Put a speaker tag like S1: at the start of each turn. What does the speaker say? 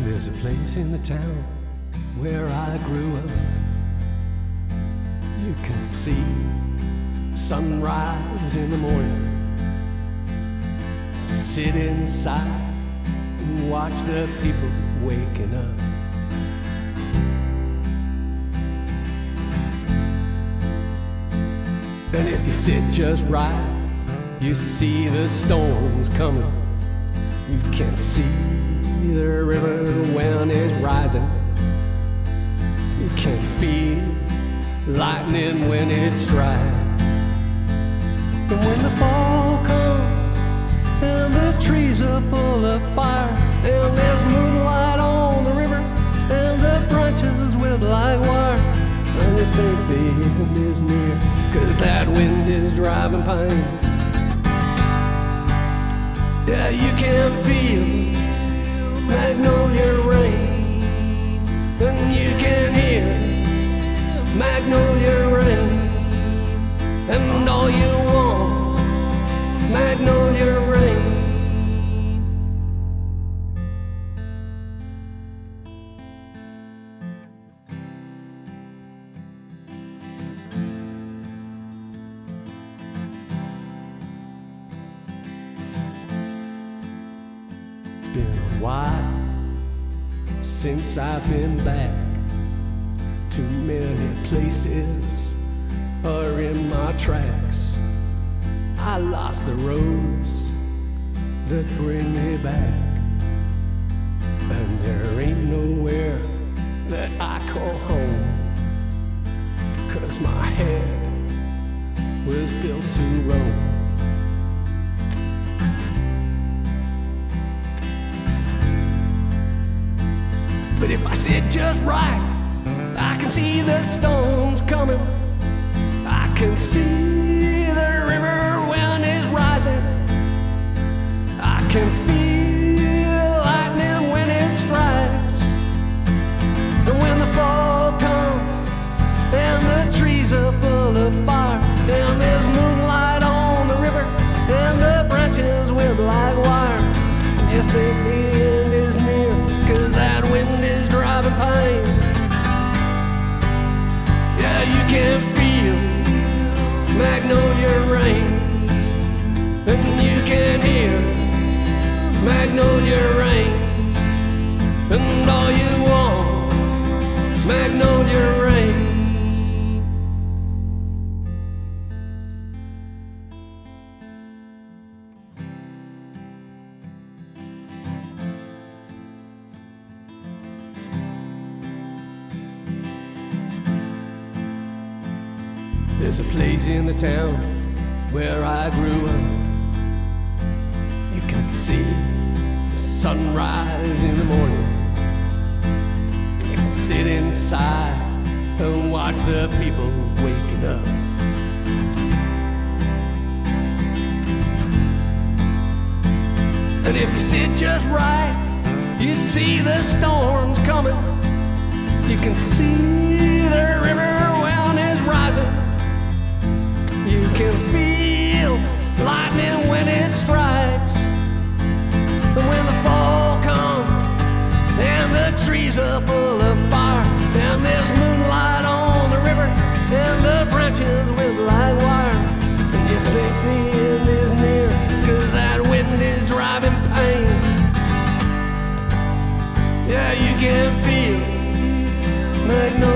S1: There's a place in the town where I grew up. You can see sunrise in the morning. Sit inside and watch the people waking up. And if you sit just right, you see the storms coming. You can see the river when it's rising. You can feel lightning when it strikes. And when the fall comes and the trees are full of fire, and there's moonlight on the river and the branches whip like wire, and you think the end is near, 'cause that wind is driving pain. Yeah, you can feel magnolia rain, and you can hear magnolia rain, and all you want, magnolia rain. It's been a while since I've been back. Too many places are in my tracks. I lost the roads that bring me back, and there ain't nowhere that I call home, 'cause my head was built to roam. But if I sit just right, I can see the storms coming. I can see the river when it's rising. I can feel lightning when it strikes. And when the fall comes and the trees are full of fire, and there's moonlight on the river and the branches whip like wire, and you think the end is near, 'cause that wind is driving pain. Yeah, you can feel magnolia rain, and you can hear magnolia rain, and all you want is magnolia rain. There's a place in the town where I grew up. You can see the sunrise in the morning. You can sit inside and watch the people waking up. And if you sit just right, you see the storms coming. You can see the river when it's rising. You can feel lightning when it strikes. And when the fall comes and the trees are full of fire, and there's moonlight on the river and the branches whip like wire, and you think the end is near, 'cause that wind is driving pain. Yeah, you can feel magnolia